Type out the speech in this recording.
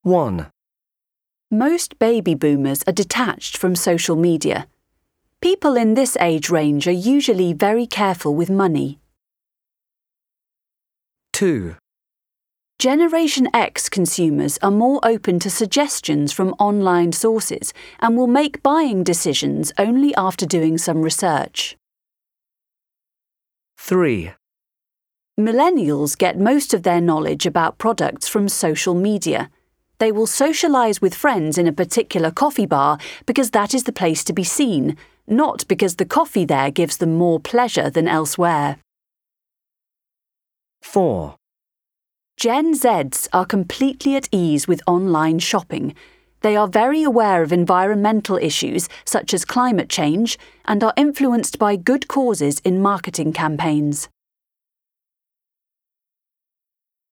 1. Most baby boomers are detached from social media. People in this age range are usually very careful with money. 2. Generation X consumers are more open to suggestions from online sources and will make buying decisions only after doing some research. 3. Millennials get most of their knowledge about products from social media. They will socialize with friends in a particular coffee bar because that is the place to be seen, not because the coffee there gives them more pleasure than elsewhere. 4. Gen Zs are completely at ease with online shopping. They are very aware of environmental issues such as climate change and are influenced by good causes in marketing campaigns.